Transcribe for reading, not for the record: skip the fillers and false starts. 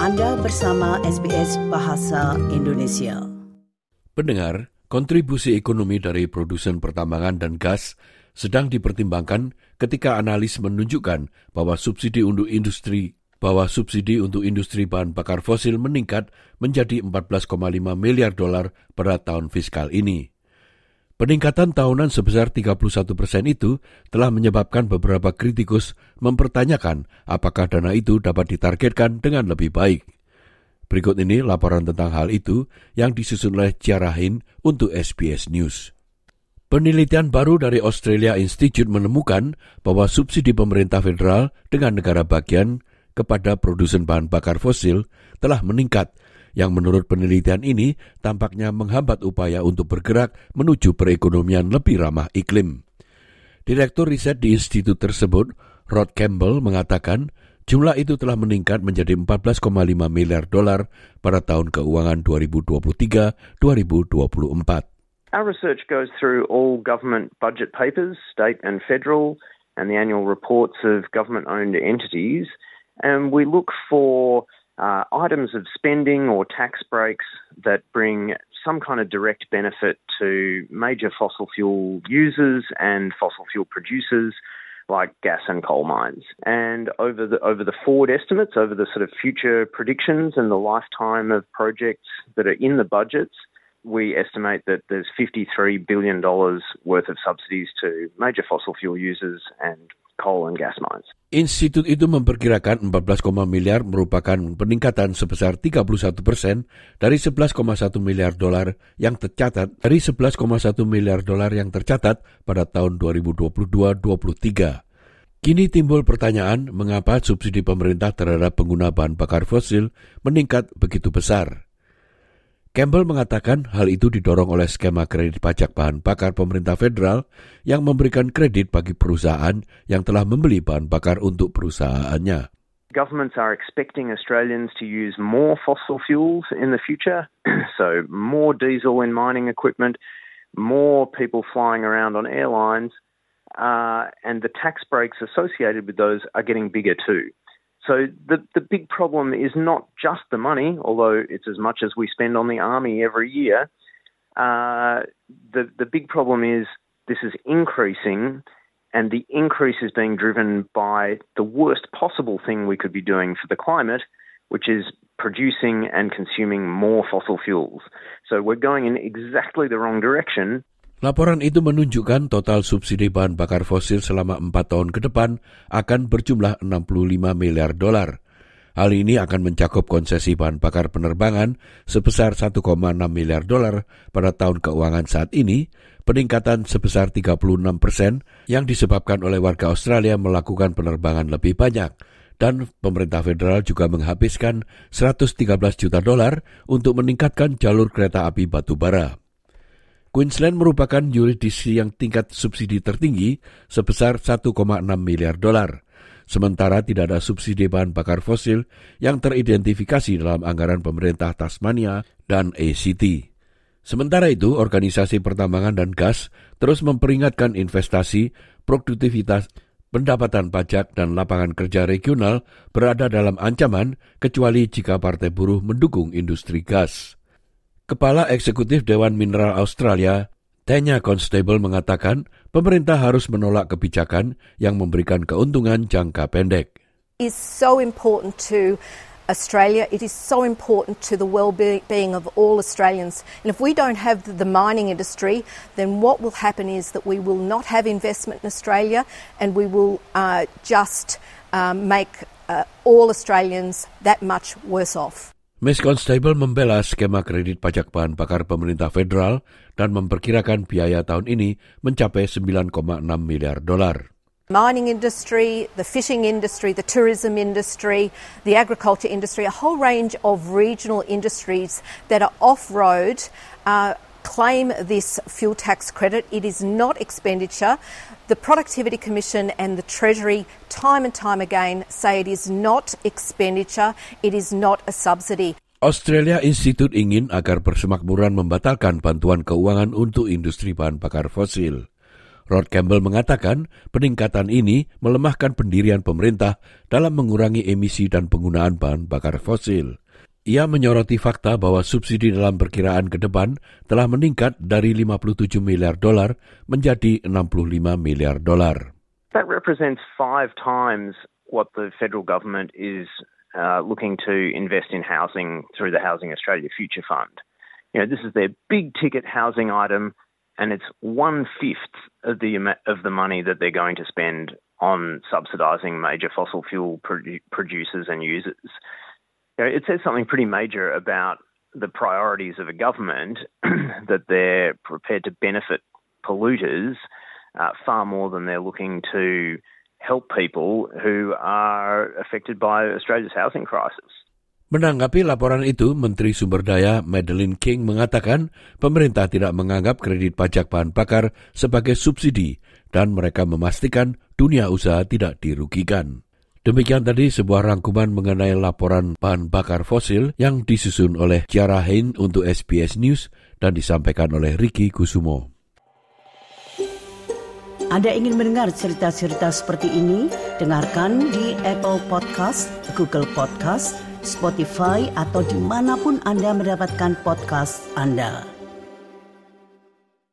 Anda bersama SBS Bahasa Indonesia. Pendengar, kontribusi ekonomi dari produsen pertambangan dan gas sedang dipertimbangkan ketika analis menunjukkan bahwa subsidi untuk industri bahan bakar fosil meningkat menjadi $14,5 miliar pada tahun fiskal ini. Peningkatan tahunan sebesar 31% itu telah menyebabkan beberapa kritikus mempertanyakan apakah dana itu dapat ditargetkan dengan lebih baik. Berikut ini laporan tentang hal itu yang disusun oleh Ciara Hin untuk SBS News. Penelitian baru dari Australia Institute menemukan bahwa subsidi pemerintah federal dengan negara bagian kepada produsen bahan bakar fosil telah meningkat, yang menurut penelitian ini tampaknya menghambat upaya untuk bergerak menuju perekonomian lebih ramah iklim. Direktur riset di institut tersebut, Rod Campbell, mengatakan jumlah itu telah meningkat menjadi $14,5 miliar pada tahun keuangan 2023-2024. Our research goes through all government budget papers, state and federal, and the annual reports of government-owned entities, and we look for items of spending or tax breaks that bring some kind of direct benefit to major fossil fuel users and fossil fuel producers like gas and coal mines. And over the forward estimates, over the sort of future predictions and the lifetime of projects that are in the budgets, we estimate that there's $53 billion worth of subsidies to major fossil fuel users and coal and gas mines. Institut itu memperkirakan 14, miliar merupakan peningkatan sebesar 31% dari $11,1 miliar yang tercatat pada tahun 2022-23. Kini timbul pertanyaan mengapa subsidi pemerintah terhadap pengguna bahan bakar fosil meningkat begitu besar. Campbell mengatakan hal itu didorong oleh skema kredit pajak bahan bakar pemerintah federal yang memberikan kredit bagi perusahaan yang telah membeli bahan bakar untuk perusahaannya. Governments are expecting Australians to use more fossil fuels in the future, so more diesel in mining equipment, more people flying around on airlines, and the tax breaks associated with those are getting bigger too. So the big problem is not just the money, although it's as much as we spend on the army every year. The big problem is this is increasing, and the increase is being driven by the worst possible thing we could be doing for the climate, which is producing and consuming more fossil fuels. So we're going in exactly the wrong direction. Laporan itu menunjukkan total subsidi bahan bakar fosil selama 4 tahun ke depan akan berjumlah $65 miliar. Hal ini akan mencakup konsesi bahan bakar penerbangan sebesar $1,6 miliar pada tahun keuangan saat ini, peningkatan sebesar 36% yang disebabkan oleh warga Australia melakukan penerbangan lebih banyak, dan pemerintah federal juga menghabiskan $113 juta untuk meningkatkan jalur kereta api batu bara. Queensland merupakan yurisdiksi yang tingkat subsidi tertinggi sebesar $1,6 miliar. Sementara tidak ada subsidi bahan bakar fosil yang teridentifikasi dalam anggaran pemerintah Tasmania dan ACT. Sementara itu, organisasi pertambangan dan gas terus memperingatkan investasi, produktivitas, pendapatan pajak dan lapangan kerja regional berada dalam ancaman kecuali jika Partai Buruh mendukung industri gas. Kepala Eksekutif Dewan Mineral Australia, Tanya Constable, mengatakan pemerintah harus menolak kebijakan yang memberikan keuntungan jangka pendek. It is so important to Australia. It is so important to the well-being of all Australians. And if we don't have the mining industry, then what will happen is that we will not have investment in Australia, and we will just make all Australians that much worse off. Ms. Constable membela skema kredit pajak bahan bakar pemerintah federal dan memperkirakan biaya tahun ini mencapai $9,6 miliar. Mining industry, the fishing industry, the tourism industry, the agriculture industry, a whole range of regional industries that are off-road claim this fuel tax credit. It is not expenditure. The Productivity Commission and the Treasury time and time again say it is not expenditure, it is not a subsidy. Australia Institute ingin agar persemakmuran membatalkan bantuan keuangan untuk industri bahan bakar fosil. Rod Campbell mengatakan peningkatan ini melemahkan pendirian pemerintah dalam mengurangi emisi dan penggunaan bahan bakar fosil. Ia menyoroti fakta bahwa subsidi dalam perkiraan ke depan telah meningkat dari $57 miliar menjadi $65 miliar. That represents 5 times what the federal government is looking to invest in housing through the Housing Australia Future Fund. This is their big ticket housing item, and it's 1/5 of the money that they're going to spend on subsidising major fossil fuel producers and users. It says something pretty major about the priorities of a government that they're prepared to benefit polluters far more than they're looking to help people who are affected by Australia's housing crisis. Menanggapi laporan itu, Menteri Sumber Daya Madeleine King mengatakan pemerintah tidak menganggap kredit pajak bahan bakar sebagai subsidi dan mereka memastikan dunia usaha tidak dirugikan. Demikian tadi sebuah rangkuman mengenai laporan bahan bakar fosil yang disusun oleh Ciara Hein untuk SBS News dan disampaikan oleh Ricky Kusumo. Anda ingin mendengar cerita-cerita seperti ini? Dengarkan di Apple Podcast, Google Podcast, Spotify, atau dimanapun Anda mendapatkan podcast Anda.